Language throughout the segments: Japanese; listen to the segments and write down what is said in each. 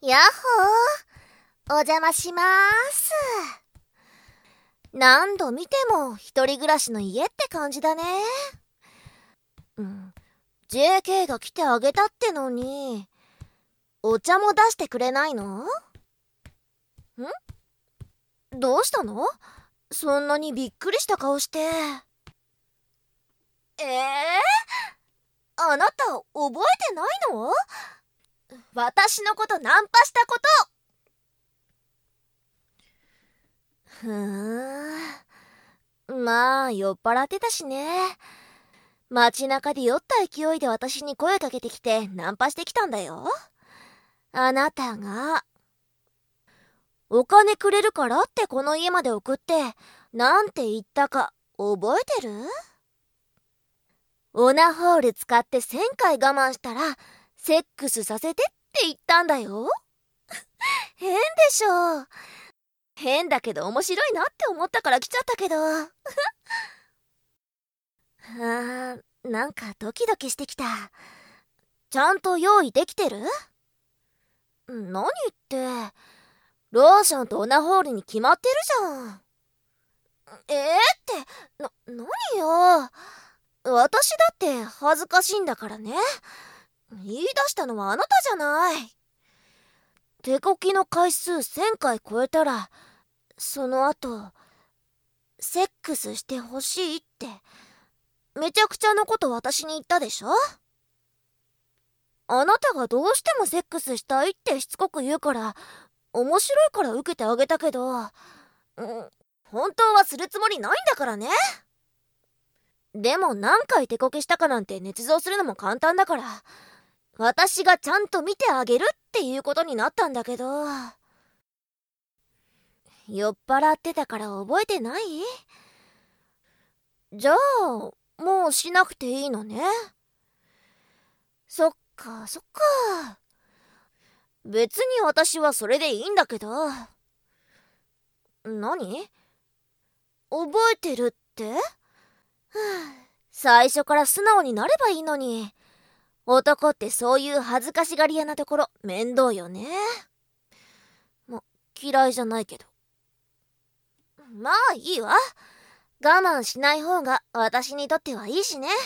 やっほー、お邪魔しまーす。何度見ても一人暮らしの家って感じだね。JK が来てあげたってのに、お茶も出してくれないの？どうしたの？そんなにびっくりした顔して。あなた覚えてないの？私のことナンパしたこと。まあ酔っ払ってたしね。街中で酔った勢いで私に声かけてきてナンパしてきたんだよ。あなたがお金くれるからってこの家まで送ってなんて言ったか覚えてる？オナホール使って1000回我慢したらセックスさせてって言ったんだよ。変でしょ。変だけど面白いなって思ったから来ちゃったけど。なんかドキドキしてきた。ちゃんと用意できてる？何ってローションとオナホールに決まってるじゃん。何よ。私だって恥ずかしいんだからね。言い出したのはあなたじゃない。手こきの回数1000回超えたらその後セックスしてほしいってめちゃくちゃなこと私に言ったでしょ。あなたがどうしてもセックスしたいってしつこく言うから面白いから受けてあげたけど、本当はするつもりないんだからね。でも何回手こきしたかなんて捏造するのも簡単だから私がちゃんと見てあげるっていうことになったんだけど、酔っ払ってたから覚えてない？じゃあもうしなくていいのね。そっかそっか。別に私はそれでいいんだけど。何？覚えてるって？最初から素直になればいいのに。男ってそういう恥ずかしがり屋なところ面倒よね。嫌いじゃないけど。まあいいわ。我慢しない方が私にとってはいいしね。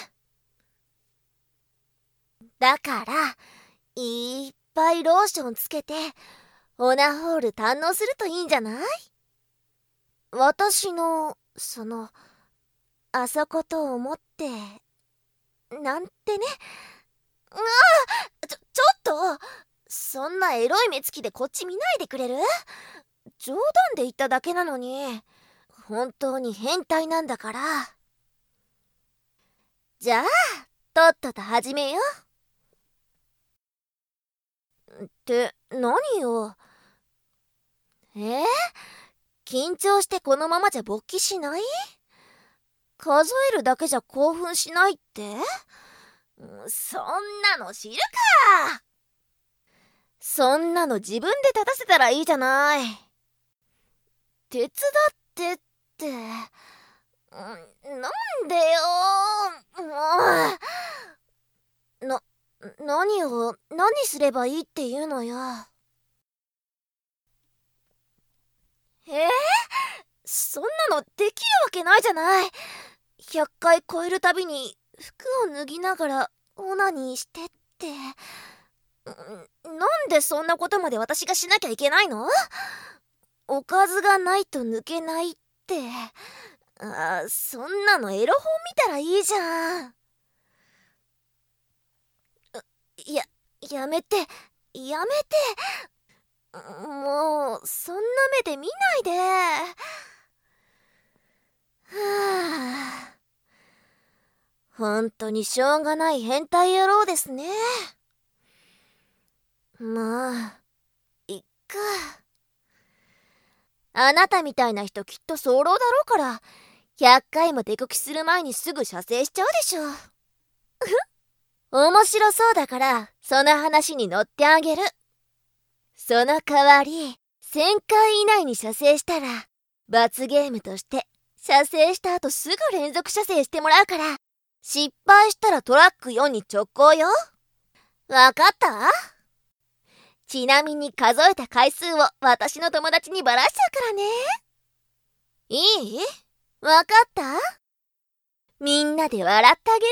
だからいっぱいローションつけてオナホール堪能するといいんじゃない？私のあそこと思ってなんてね。ちょっとそんなエロい目つきでこっち見ないでくれる？冗談で言っただけなのに本当に変態なんだから。じゃあとっとと始めよう。って何よ。緊張してこのままじゃ勃起しない？数えるだけじゃ興奮しないって？そんなの知るか。そんなの自分で立たせたらいいじゃない。手伝ってって、なんでよ。何すればいいっていうのよ。そんなのできるわけないじゃない。100回超えるたびに服を脱ぎながらオナニーしてって。なんでそんなことまで私がしなきゃいけないの？おかずがないと抜けないって。そんなのエロ本見たらいいじゃん。やめて。もうそんな目で見ないで。本当にしょうがない変態野郎ですね。まあいっか。あなたみたいな人きっと早漏だろうから100回も手こきする前にすぐ射精しちゃうでしょ。面白そうだからその話に乗ってあげる。その代わり1000回以内に射精したら罰ゲームとして射精した後すぐ連続射精してもらうから失敗したらトラック4に直行よ。わかった？ ちなみに数えた回数を私の友達にばらしちゃうからね。いい？わかった？みんなで笑ってあげる。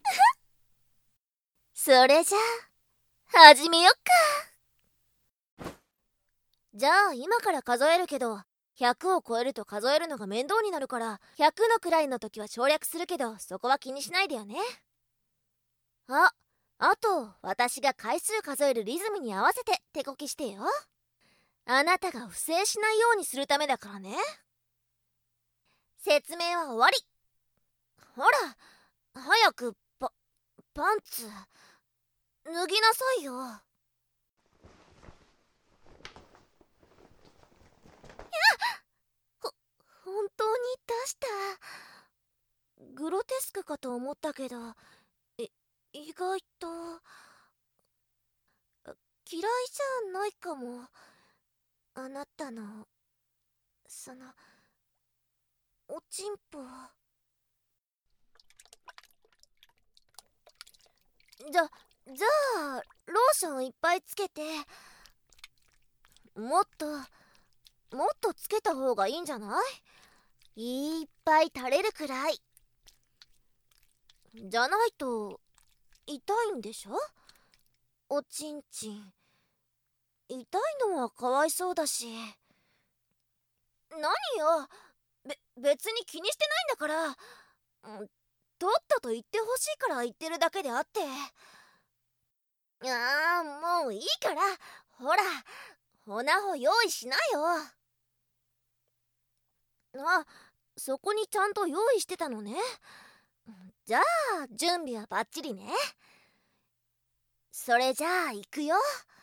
それじゃあ始めよっか。じゃあ今から数えるけど、100を超えると数えるのが面倒になるから、100の位の時は省略するけど、そこは気にしないでよね。あと私が回数数えるリズムに合わせて手こきしてよ。あなたが不正しないようにするためだからね。説明は終わり。ほら、早くパンツ脱ぎなさいよ。本当に出した。グロテスクかと思ったけど、意外と嫌いじゃないかも。あなたのそのおちんぽ。じゃあローションいっぱいつけて、もっとつけた方がいいんじゃない？いっぱい垂れるくらいじゃないと痛いんでしょ？おちんちん痛いのはかわいそうだし。何よ、別に気にしてないんだから。とっとと言ってほしいから言ってるだけであって。もういいから、ほらほなほ用意しなよ。そこにちゃんと用意してたのね。じゃあ準備はバッチリね。それじゃあ行くよ。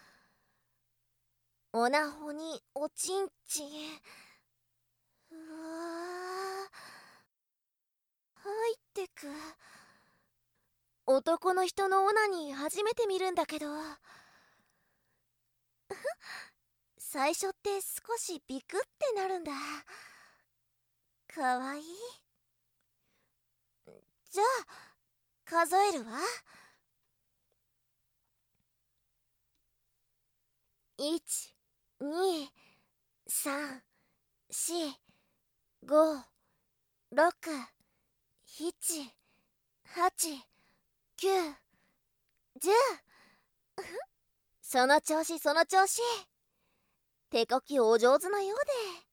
おなほにおちんちん、うわ入ってく。男の人のオナニー初めて見るんだけど、最初って少しビクってなるんだ。かわいい。じゃあ数えるわ。1、2、3、4、5、6、7、8、9、10。その調子その調子。手こきお上手なよう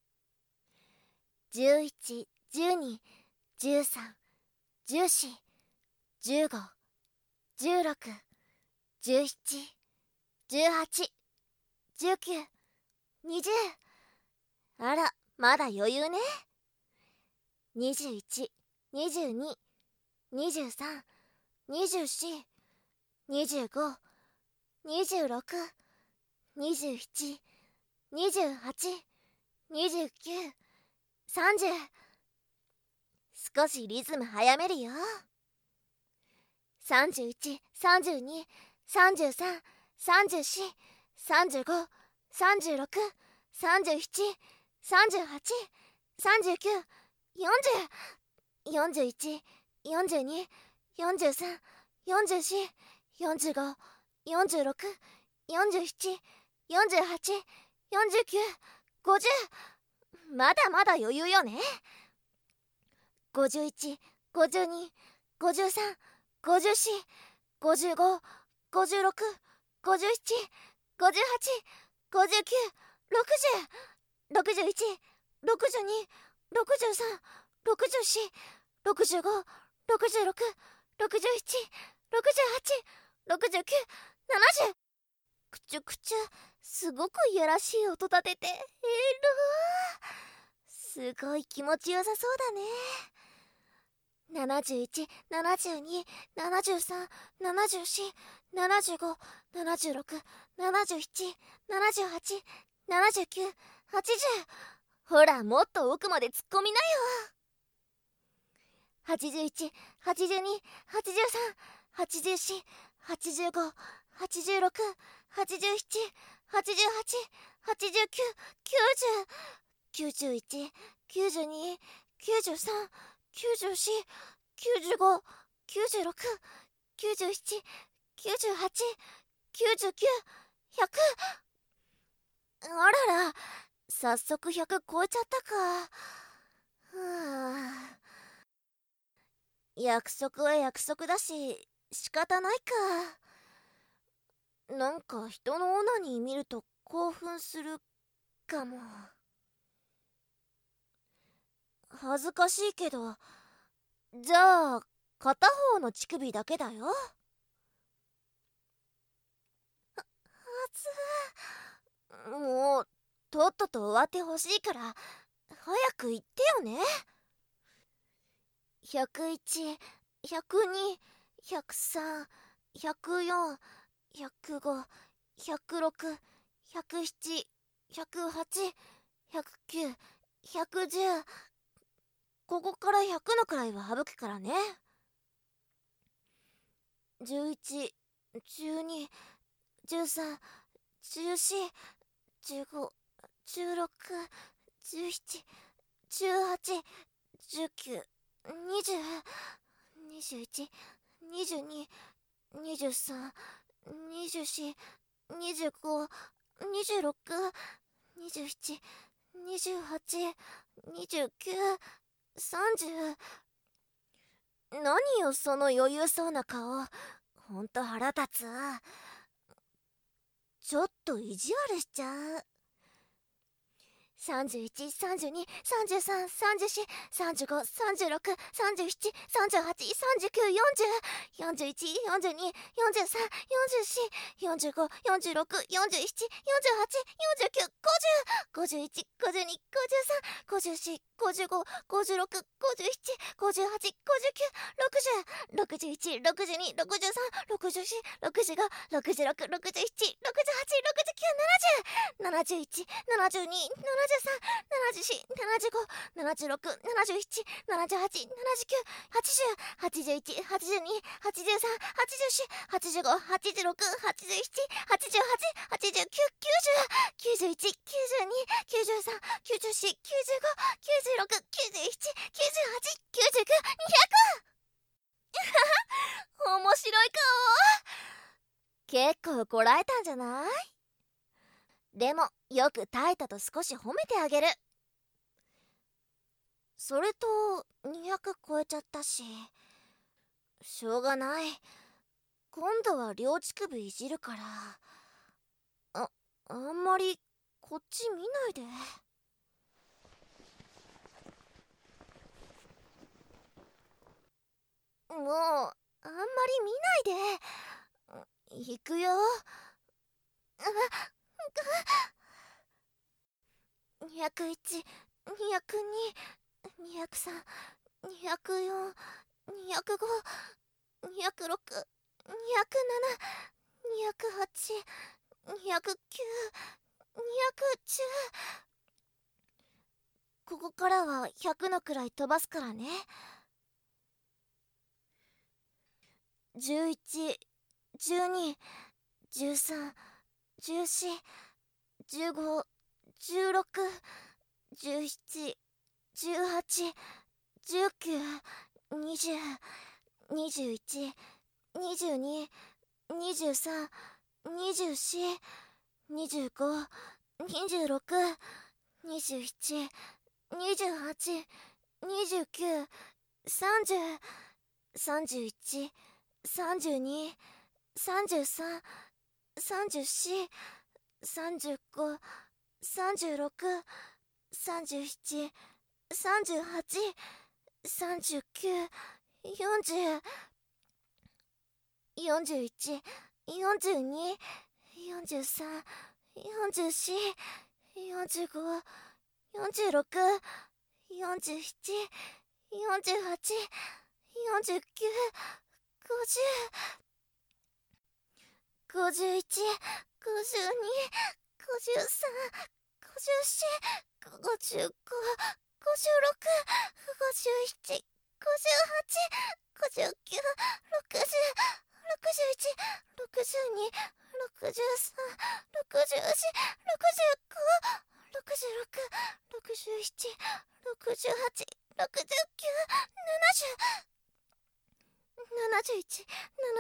で。11、12、13、14、15、16、17、18、19、20。あら、まだ余裕ね。21、22、23、24、25、26、27、28、29、30。少しリズム早めるよ。31、32、33、34、35、36、37、38、39、40、41、42、43、44、45、46、47、48、49、50。まだまだ余裕よね。51、52、53、54、55、56、57、58、59、60、61、62、63、64、65、66、67、68、69、70。くちゅくちゅ、すごくいやらしい音立てて、すごい気持ちよさそうだね。71、72、73、74、75、76、77、78、79、80。ほら、もっと奥まで突っ込みなよ。81、82、83、84、85、86、87、88、89、90、91、92、93、94、95、96、97、98、99、100。 あらら、早速100超えちゃったか。はあ、約束は約束だし仕方ないか。なんか人のオナニー見ると興奮するかも。恥ずかしいけど、じゃあ片方の乳首だけだよ。もうとっとと終わってほしいから早く言ってよね。101、102、103、104、105、106、107、108、109、110。ここから100のくらいは省くからね。11、12、13、14、15、16、17、18、19、20、21、22、23、24、25、26、27、28、29、30。何よその余裕そうな顔。ほんと腹立つ。ちょっと意地悪しちゃう。31、32、33、34、35、36、37、38、39、40、41、42、43、44、45、46、47、48、49、50、51、52、53、54、55、56、57、58、59、60、61、62、63、64、65、66、67、68、69、70、71、72、73、74、75、76、77、78、79、80、81、82、83、84、85、86、87、88、89、90、91、92、93、94、95、96、97、98、99、200。面白い顔。結構こらえたんじゃない？でもよく耐えたと少し褒めてあげる。それと200超えちゃったし、しょうがない。今度は両乳首いじるから、あんまりこっち見ないで。もうあんまり見ないで。行くよ。201、202、203、204、205、206、207、208、209、210。ここからは100のくらい飛ばすから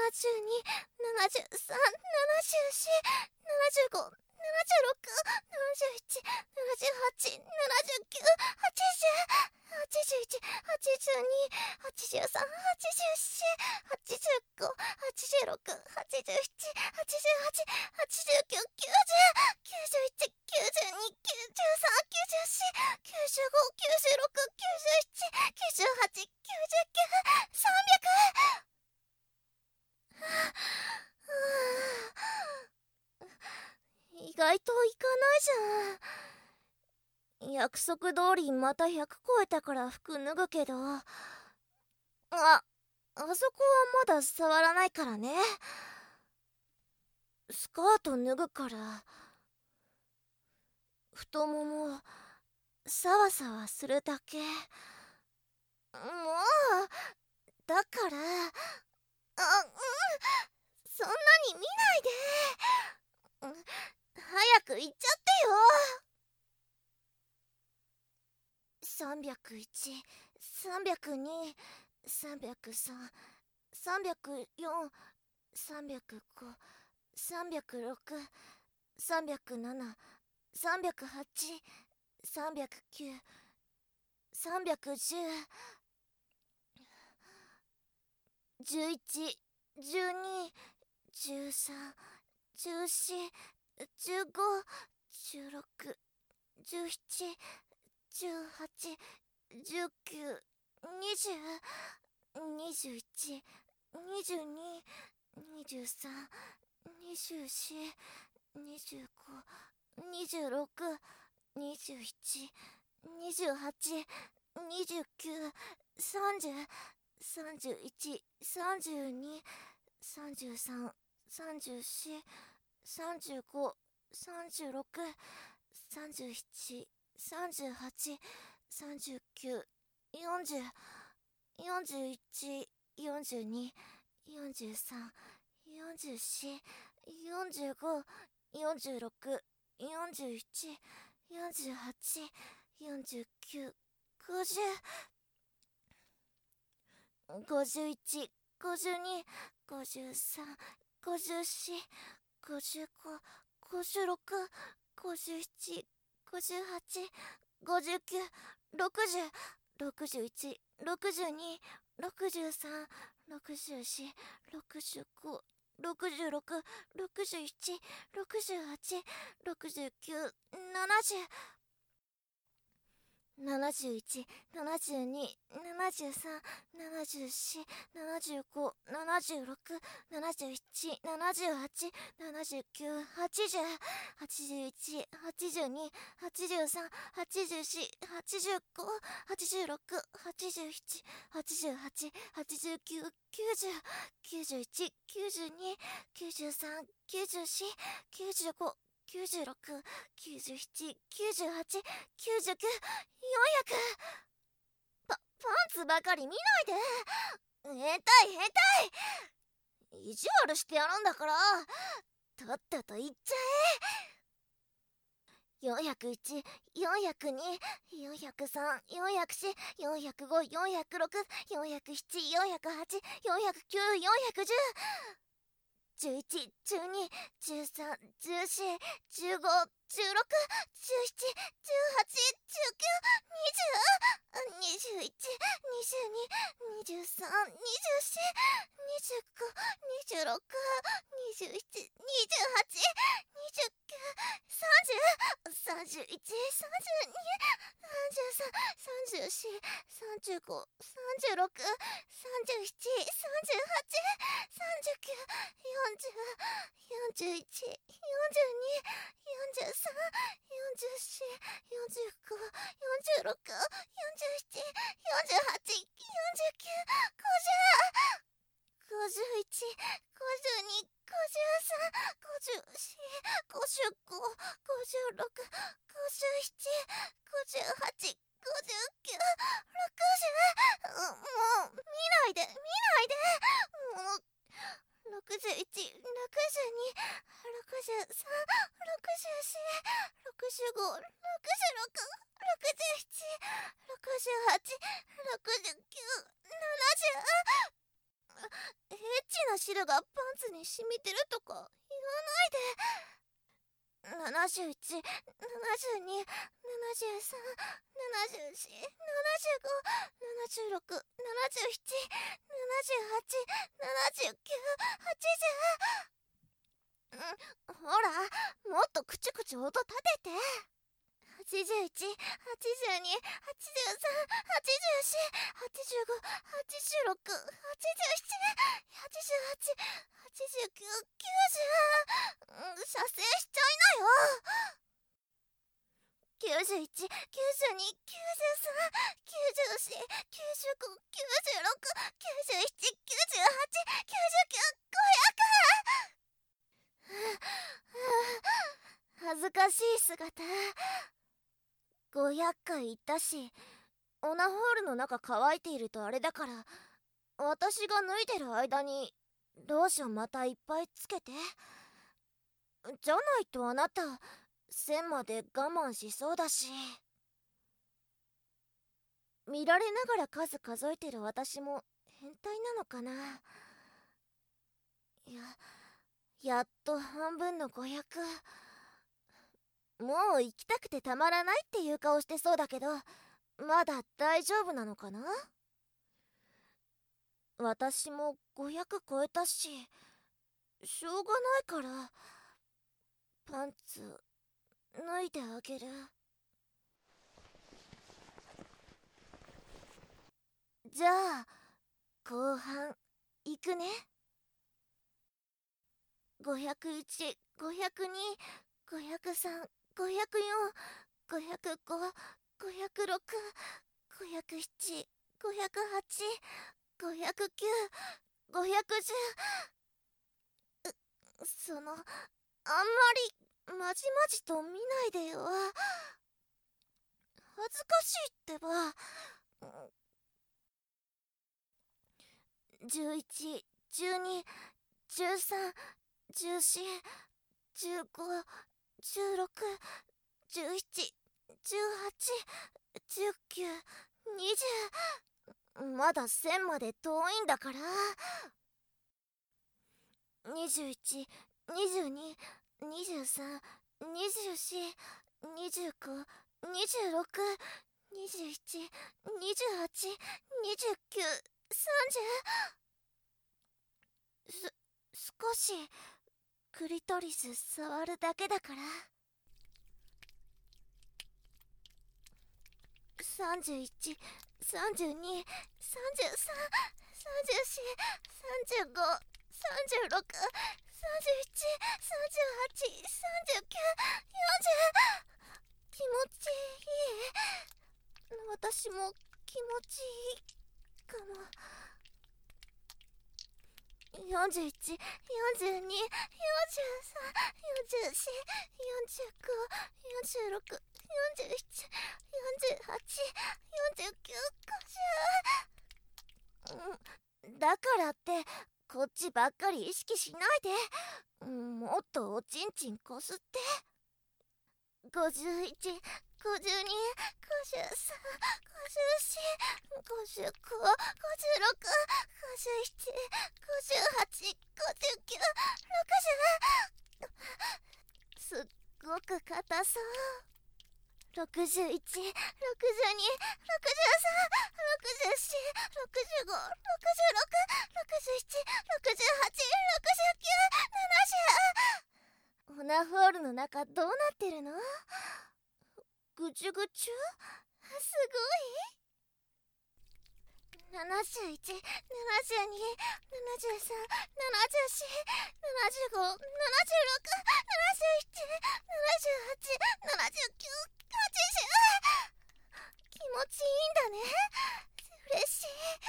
ね。11、12、13、14、15、16、17、18、19、20、21、22、23、24、25、26、27、28、29、30、31、32、33、34、35、36、37、38、39、40、41、42、43、44、45、46、47、48、49、50、51、52、53、54、55、56、57、58、59、60、61、62、63、64、65、66、67、68、69、70、71、72、73、74、75、76、77、78、79、80、81、82、83、84、85、86、87、88、89、90、91、92、93、94、95、96、97、98、99、100。 71、78、79、80、81、82、83、84、85、86、87、88、89、90、91、92、93、94、95、96、97、98、99、300。意外といかないじゃん。約束通りまた100超えたから服脱ぐけど、あそこはまだ触らないからね。スカート脱ぐから太ももサワサワするだけ。もうだからそんなに見ないで。早く行っちゃってよ。301、302、303、304、305、306、307、308、309、310、11、12、13、14、15、16、17、18、19、20、21、22、23、24、25、26、27、28、29、30、31、32、33、34、35、36、37、38、39、40、41、42、43、44、45、46、41、48、49、50、51、52、53、54、55、56、57、58、59、60、61、62、63、64、65、66、67、68、69、70、71、72、73、74、75、76、77、78、79、80、81、82、83、84、85、86、87、88、89、90、91、92、93、94、95、96、97、98、99、400。パンツばかり見ないで。変態変態。意地悪してやるんだから、とっとと言っちゃえ。401、402、403、404、405、406、407、408、409、410。11、12、13、14、15、16、17、18、19、20、21、22、23、24、25、26、27、28、29、30、31、32、33、34、35、36、37、38、39、40、41、42、43、44、45、46、47、48、49、50、51、52、53、54、55、56、57、58、59、60。もう見ないで見ないで。もう61、62、63、64、65、66、67、68、69、70。エッチな汁がパンツに染みてるとか言わないで。 71、72、73、74、75、76、77、78、79、80。ほら、もっとくちゅくちゅ音立てて。81、82、83、84、85、86、87、88、89、90。射精しちゃいなよ。91、92、93、94、95、96、97、98、99、100。恥ずかしい姿。500回言ったし、オナホールの中乾いているとあれだから、私が脱いでる間にローションまたいっぱいつけて。じゃないとあなた1000まで我慢しそうだし。見られながら数数えてる私も変態なのかな。やっと半分の500。もう行きたくてたまらないっていう顔してそうだけど、まだ大丈夫なのかな。私も500超えたし、しょうがないからパンツ脱いであげる。じゃあ後半いくね。501、502、503、504、505、506、507、508、509、510。あんまりまじまじと見ないでよ。恥ずかしいってば。11、12、13、14、15、16、17、18、19、20。まだ1000まで遠いんだから。21、22、23、24、25、26、27、28、29、30。少しクリトリス触るだけだから。31、32、33、34、35、36、37、38、39、40。気持ちいい。私も気持ちいいかも。41、42、43、44、45、46、47、48、49、50。だからってこっちばっかり意識しないで。もっとおちんちんこすって。51、52、53、54、55、56、57、58、59、60。すっごく硬そう。61、62、63、64、65、66、67、68、69、70。オナホールの中どうなってるの？ぐちゅぐちゅ？すごい。71、72、73、74、75、76、77、78、79、80。気持ちいいんだね。嬉しい。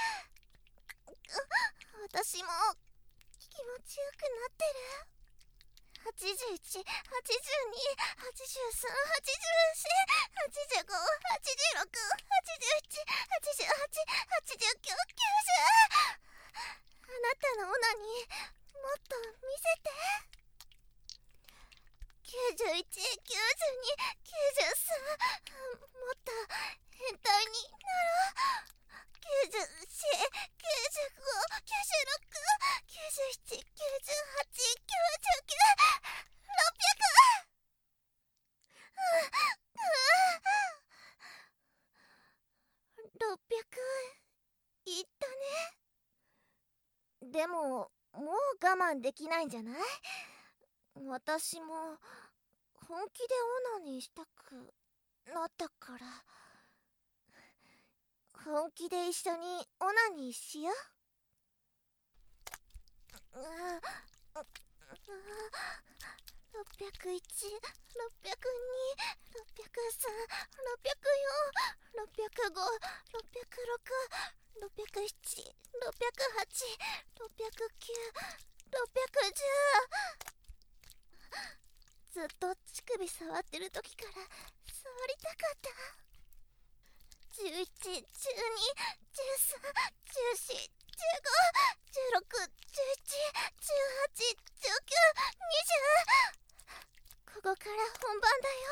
私も気持ちよくなってる。81、82、83、84、85、86、87、88、89、90。あなたのオナニーもっと見せて。91、92、93。もっと変態になろう。94、95、96、97、98、99、600。 でももう我慢できないんじゃない？私も本気でオナニーしたくなったから、本気で一緒にオナニーしよう。601、602、603、604、605、606、607、608、609、30。ずっと乳首触ってる時から触りたかった。11、12、13、14、15、16、17、18、19、20。ここから本番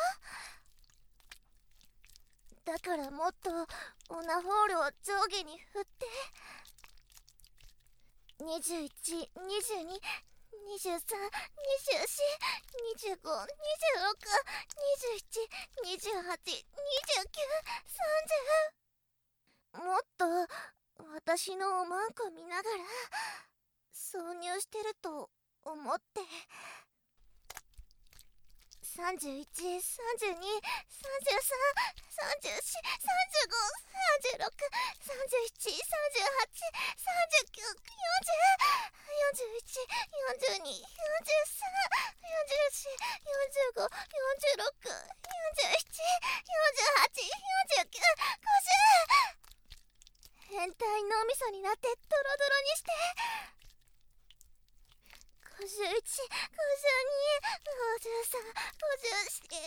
だよ。だからもっとオナホールを上下に振って。21、22、23、24、25、26、27、28、29、30。もっと私のおまんこ見ながら挿入してると思って。31、32、33、34、35、36、37、38、39、40、41、42、43、44、45、46、47、48、49、50。変態脳みそになってドロドロにして。51、52、53、54、55、56、57、58、59、60。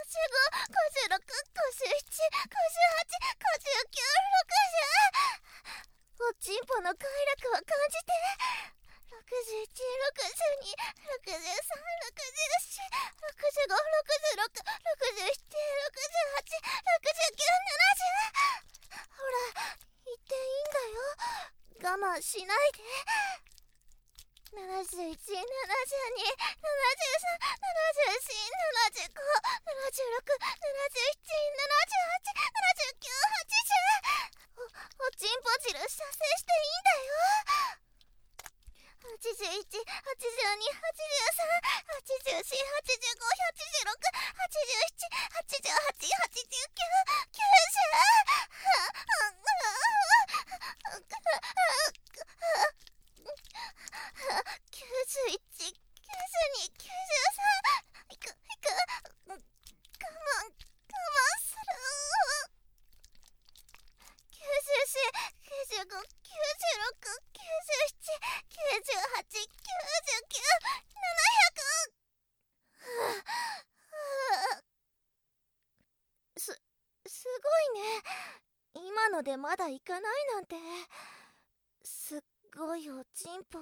おちんぽの快楽は感じて。61、62、63、64、65、66、67、68、69、70。ほら、言っていいんだよ。我慢しないで。71、72、73、74、75、76、77、78、79、80。おちんぽ汁射精していいんだよ。81、82、83、84、85、86、87、88、89、90。91、92、93。いく、我慢する。94、95、96、97、98、99、700。すごいね。今のでまだいかないなんて。すっごいおちんぽ。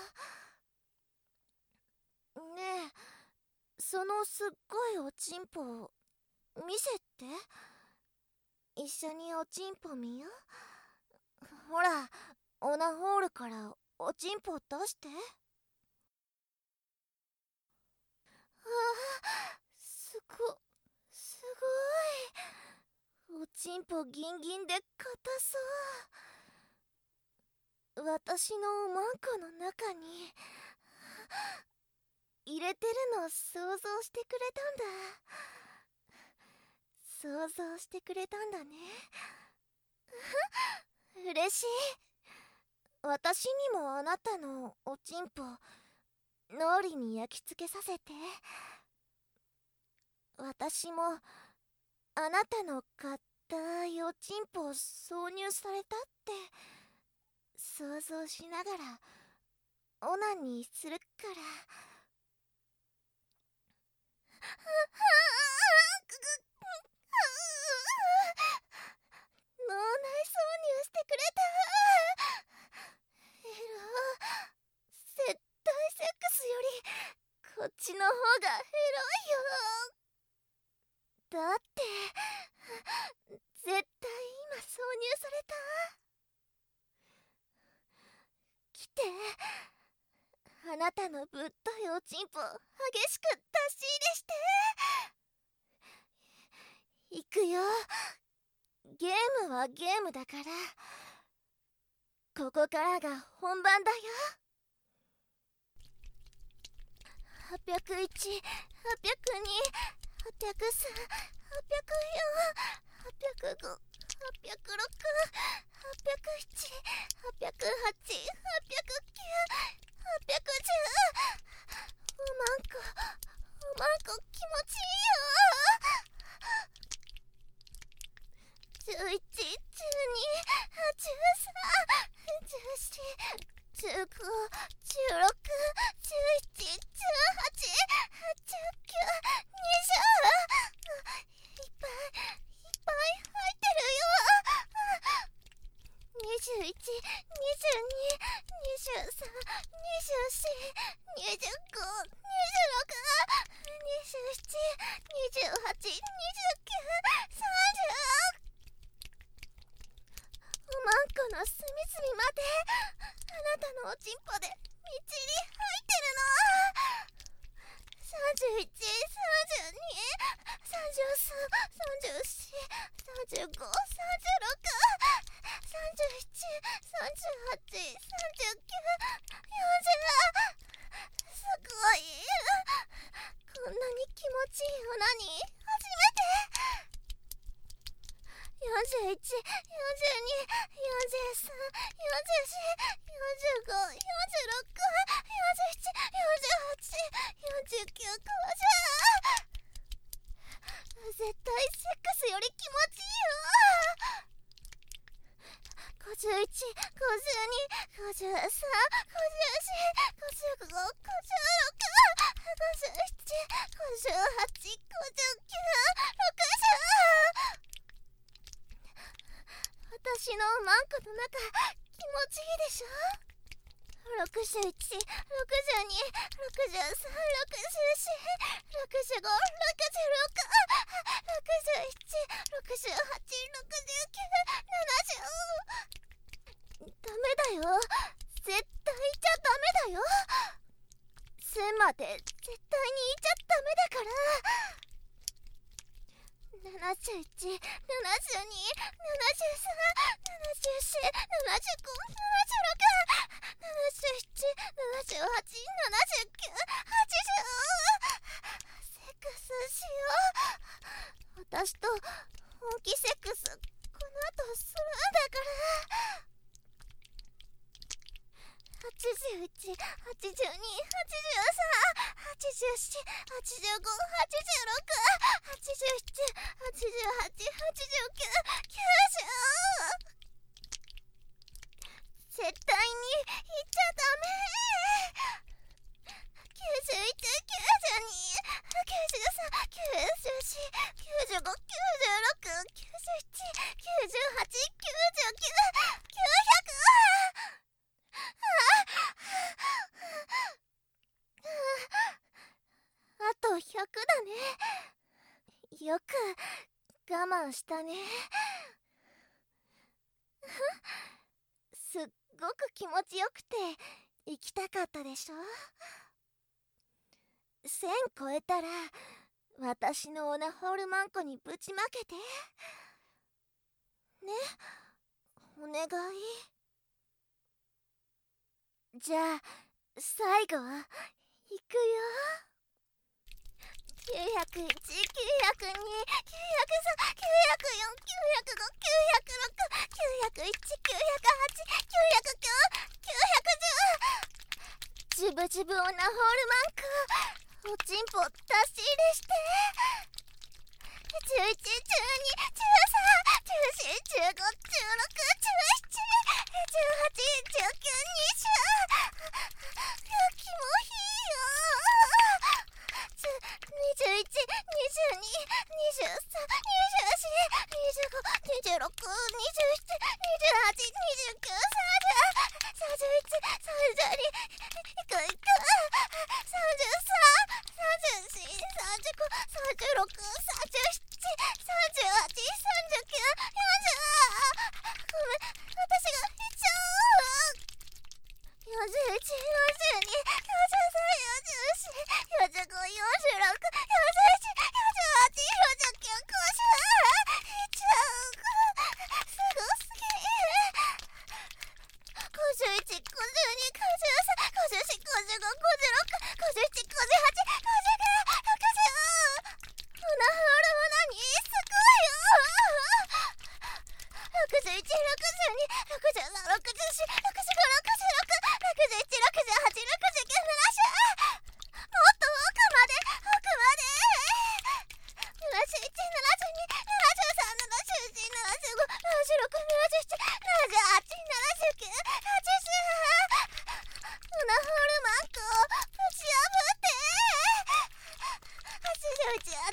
ねえ、そのすっごいおちんぽ見せて。一緒におちんぽ見よ。ほら、オナホールからおちんぽ出して。すごい。おちんぽギンギンで硬そう。私のおまんこの中に入れてるの想像してくれたんだ。想像してくれたんだね。嬉しい。私にもあなたのおちんぽ脳裏に焼き付けさせて。私もあなたの硬いおちんぽを挿入されたって想像しながらオナニーするから。脳内挿入してくれた。エロ。絶対セックスよりこっちの方がエロいよ。だって絶対今挿入された。来て。あなたのぶっといおちんぽ激しく出し入れして。いくよ。ゲームはゲームだから、ここからが本番だよ。 801、802、803、804、805、806、807、808、809、810。おまんこ気持ちいいよ。11、12、13、14、15、16、17、18、19、20。いっぱい入ってるよ。21、22、23、24、25、26、27、28、29、30。おまんこの隅々まであなたのおちんぽでみっちり入ってるの。31、32、33、34、35、36、37、38、39、40。すごい。こんなに気持ちいいオナニー初めて。41、42、43、44、45、46、47、48、49、50。絶対セックスより気持ちいいよ。51、52、53、54、55、56、57、58、59、60。私のマンコの中気持ちいいでしょ。61、62、63、64、65、66、67、68、69、70。ダメだよ。絶対言っちゃダメだよ。1000まで絶対に言っちゃダメだから。71、72、73、74、75、76、77、78、79、80。セックスしよう。私と本気セックスこの後するんだから。81、82、83、84、85、86、87、88、89、90。絶対に言っちゃダメ。91、92、93、94、95、96、97、98、99、900。あと100だね。よく我慢したね。すっごく気持ちよくて行きたかったでしょ。1000超えたら私のオナホールマンコにぶちまけてね。お願い。じゃあ最後は行くよ。901、902、903、904、905、906、907、908、909、910。ジュブジュブオナホールマンコ、おちんぽ出し入れして。11、12、13、14、15、16、17、18、19、20。キモいよ。21、22、23、24、25、26、27、28、29、30、31、32、33、34、35、36、37、38、39、40。こ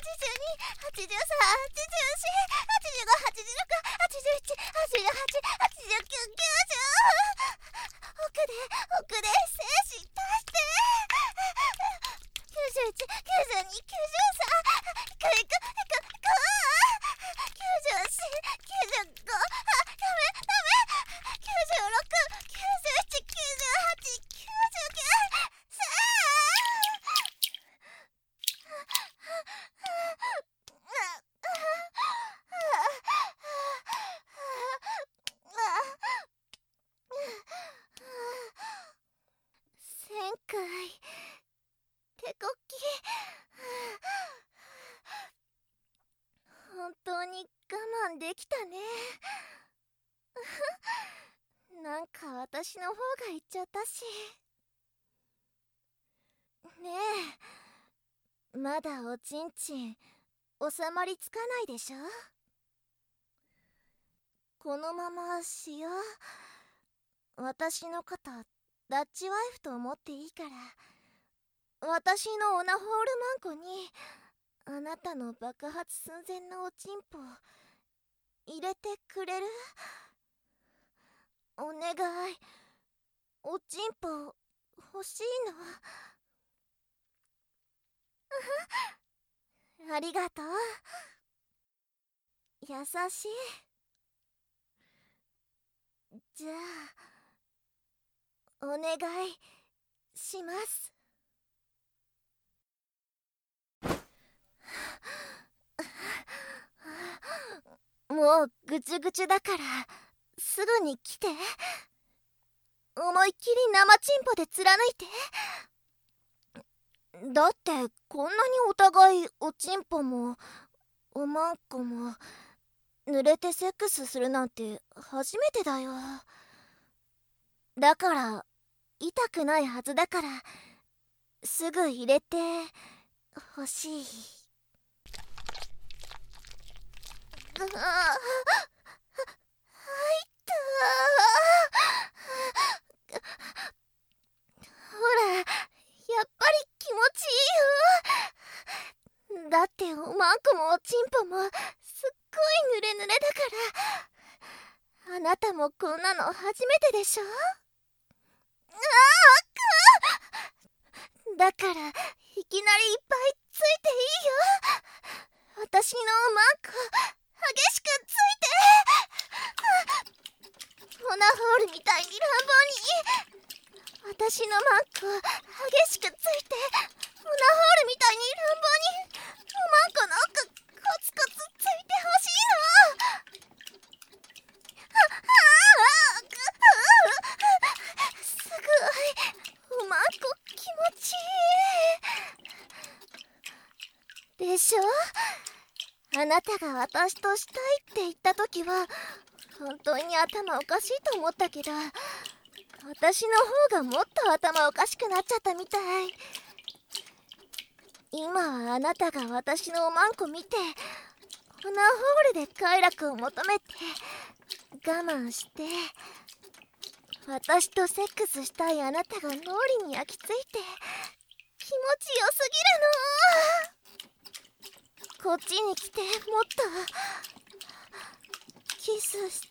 手こき。本当に我慢できたね。なんか私の方が言っちゃったし。ねえ、まだおちんちん収まりつかないでしょ。このまましよう。私のことダッチワイフと思っていいから、私のオナホールマンコにあなたの爆発寸前のおちんぽ入れてくれる？お願い。おちんぽ欲しいの。ありがとう。優しい。じゃあお願いします。もうぐちゅぐちゅだからすぐに来て。思いっきり生チンポで貫いて。だってこんなにお互いおちんぽもおまんこも濡れてセックスするなんて初めてだよ。だから痛くないはずだからすぐ入れてほしい。入ったほら、やっぱり気持ちいいよ。だっておまんこもおちんぽもすっごい濡れ濡れだから。あなたもこんなの初めてでしょ。だからいきなりいっぱいついていいよ。私のおまんこ激しくついて。オナホールみたいに乱暴に。私のマンコ激しくついて。オナホールみたいに乱暴におまんこの奥コツコツついてほしいの。すごい。おまんこ気持ちいいでしょ。あなたが私としたいって言った時は本当に頭おかしいと思ったけど、私の方がもっと頭おかしくなっちゃったみたい。今はあなたが私のおまんこ見てオナホールで快楽を求めて我慢して私とセックスしたいあなたが脳裏に焼き付いて気持ちよすぎるの。こっちに来てもっとキスして。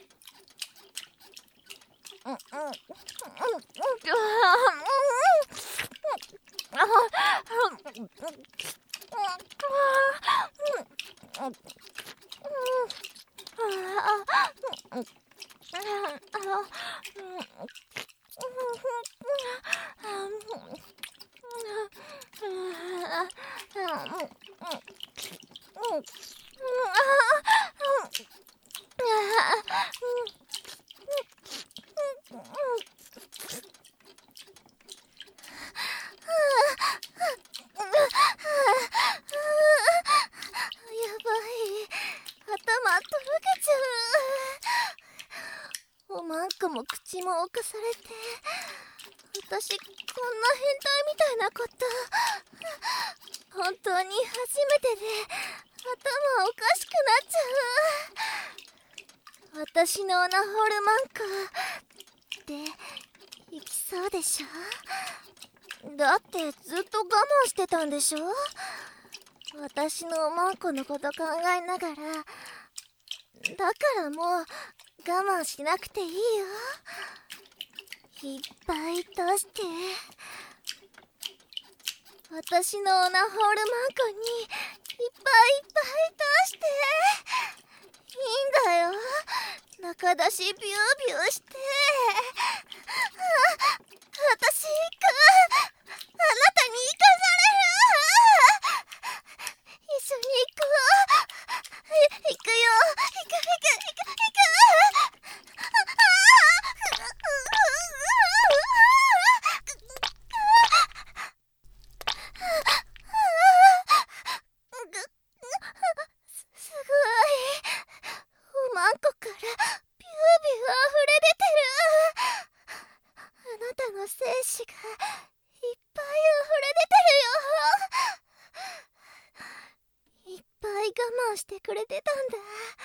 おまんこも口も侵されて、私こんな変態みたいなこと本当に初めてで頭おかしくなっちゃう。私のオナホールマンコっていきそうでしょ。だってずっと我慢してたんでしょ。 私のおまんこのこと考えながら、だからもう我慢しなくていいよ。いっぱい出して。私のオナホールマンコにいっぱい出して。いいんだよ。中出しビュービューして。私行く。あなたに行かされる。一緒に行く。行くよ。行く。すごい。おまんこからビュービュー溢れ出てる。あなたの精子がいっぱい溢れ出てるよ。いっぱい我慢してくれてたんだ。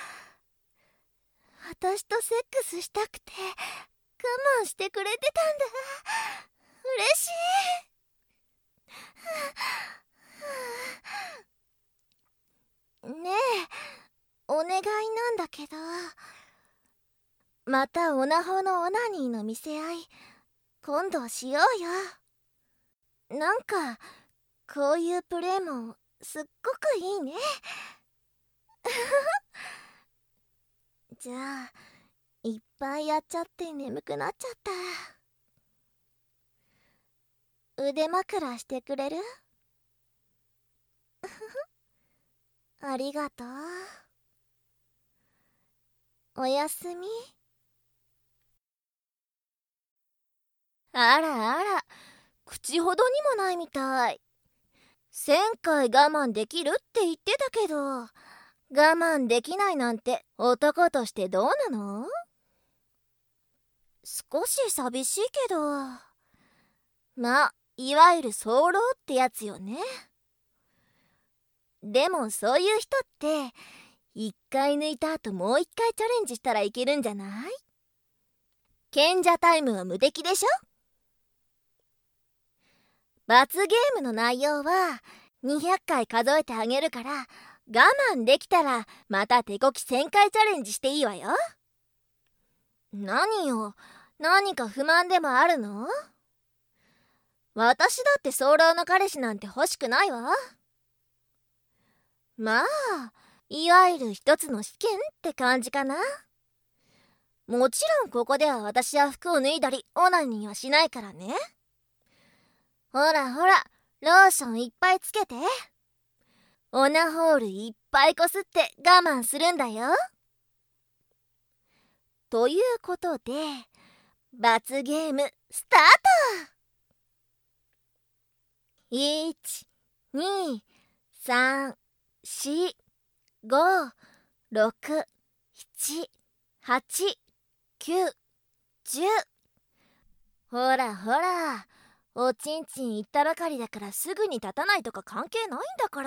私とセックスしたくて我慢してくれてたんだ。嬉しい。ねえ、お願いなんだけど、またオナホのオナニーの見せ合い今度しようよ。なんかこういうプレーもすっごくいいね。じゃあいっぱいやっちゃって眠くなっちゃった。腕枕してくれる？ありがとう。おやすみ。あらあら、口ほどにもないみたい。1000回我慢できるって言ってたけど、我慢できないなんて男としてどうなの？少し寂しいけど、まあいわゆる早漏ってやつよね。でもそういう人って一回抜いた後もう一回チャレンジしたらいけるんじゃない？賢者タイムは無敵でしょ？罰ゲームの内容は200回数えてあげるから、我慢できたらまた手こき1000回チャレンジしていいわよ。何よ、何か不満でもあるの？私だって早漏の彼氏なんて欲しくないわ。まあいわゆる一つの試験って感じかな。もちろんここでは私は服を脱いだりオナニーはしないからね。ほらほら、ローションいっぱいつけて。オナホールいっぱいこすって我慢するんだよ。ということで罰ゲームスタート。1、2、3、4、5、6、7、8、9、10。ほらほら、おちんちん行ったばかりだからすぐに立たないとか関係ないんだから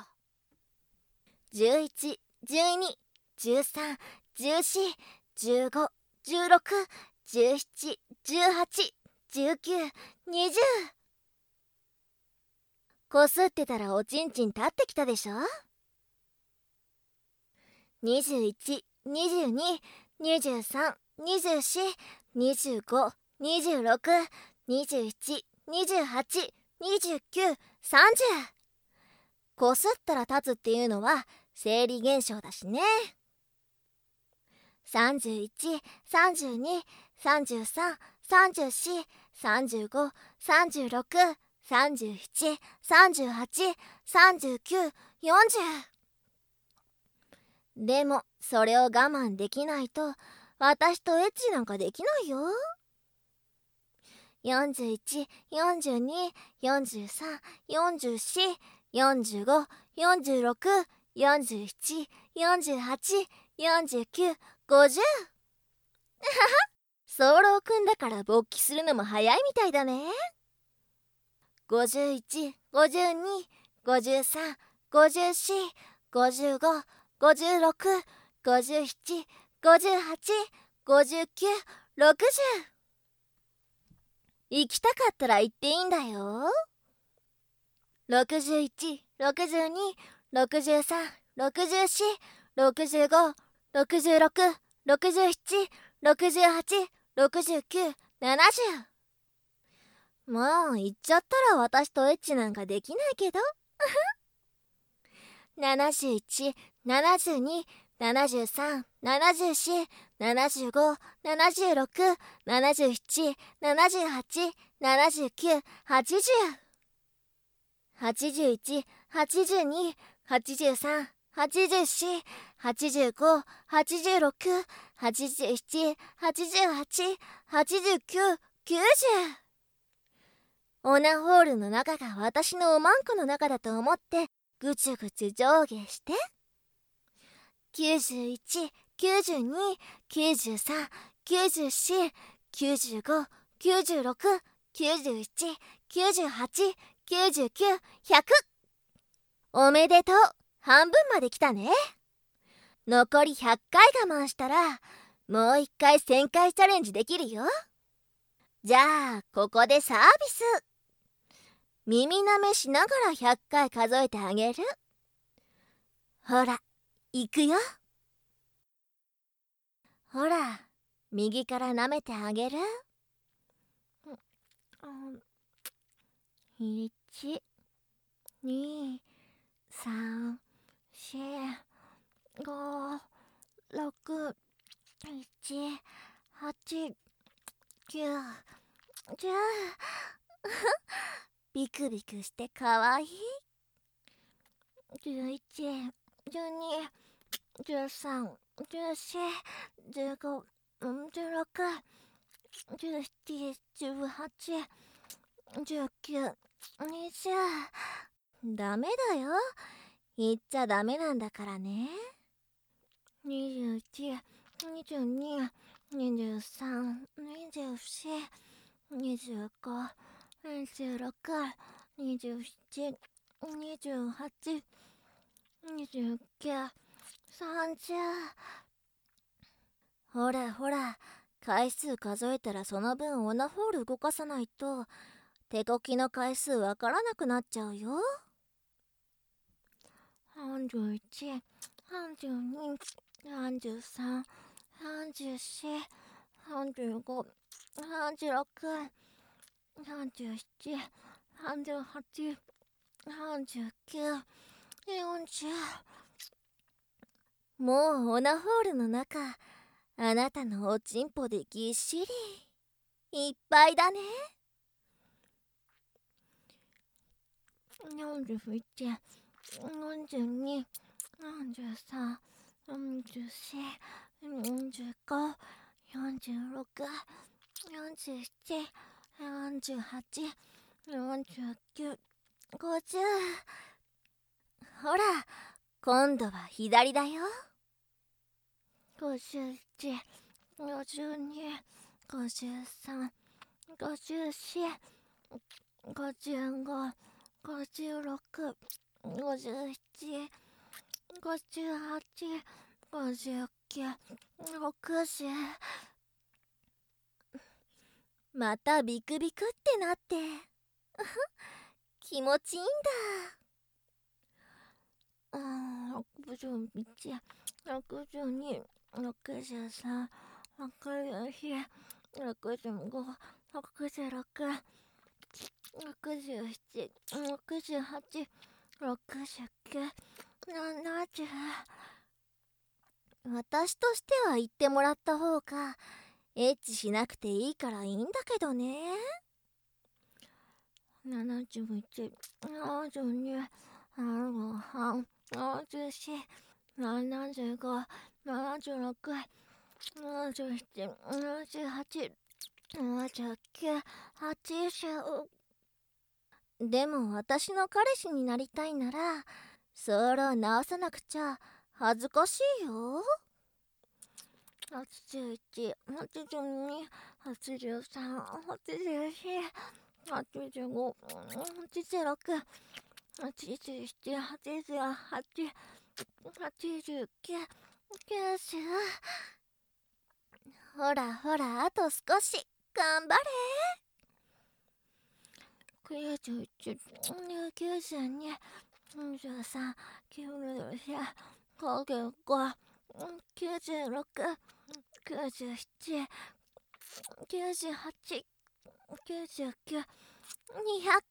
。11、12、13、14、15、16、17、18、19、20。こすってたらおちんちん立ってきたでしょ。21、22、23、24、25、26、27、28、29、30。こすったら立つっていうのは生理現象だしね。31、32、33、34、35、36、37、38、39、40。でもそれを我慢できないと私とエッチなんかできないよ。41、42、43、44、45、46、47、48、49、50。早漏くんだから勃起するのも早いみたいだね。51、52、53、54、55、56、57、58、59、60。行きたかったら行っていいんだよ。61、 62、63、64、65、66、67、68、69、70。もう言っちゃったら私とエッチなんかできないけど。71、72、73、74、75、76、77、78、79、80。81、82、83、84、85、86、87、88、89、90。オナホールの中が私のおまんこの中だと思ってぐちゅぐちゅ上下して。91、92、93、94、95、96、97、98、99、100。おめでとう。半分まで来たね。残り100回我慢したらもう一回1000回チャレンジできるよ。じゃあここでサービス。耳なめしながら100回数えてあげる。ほら、いくよ。ほら、右から舐めてあげる。1、2、3、4、5、6、7、8、9、10。ビクビクしてかわいい。11、12、13、14、15、16、17、18、19、20。ダメだよ。言っちゃダメなんだからね。21、22、23、24、25、26、27、28、29、30。ほらほら、回数数えたらその分オナホール動かさないと手こきの回数わからなくなっちゃうよ。31、32、33、34、35、36、37、38、39、40。もうオナホールの中、あなたのおちんぽでぎっしりいっぱいだね。41、42、43、44、45、46、47、48、49、50。ほら、今度は左だよ。51、52、53、54、55、56、57、58、59、60。またビクビクってなって気持ちいいんだ。61、62、63、64、65、66、67、68、69、70。私としては言ってもらった方がエッチしなくていいからいいんだけどね。71、72、73、74、75、76、77、78、79、80。でも私の彼氏になりたいならそれを直さなくちゃ恥ずかしいよ。81、82、83、84、85、86、87、88、89、90。ほらほら、あと少し頑張れ。91、92、 93、94、95、96、97、98、99、200。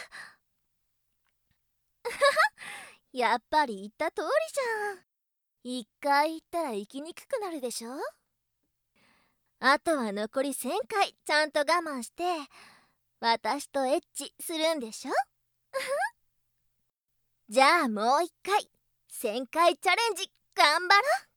やっぱり言った通りじゃん。一回言ったら行きにくくなるでしょ。あとは残り1000回ちゃんと我慢して私とエッチするんでしょ。じゃあもう一回1000回チャレンジ頑張ろう。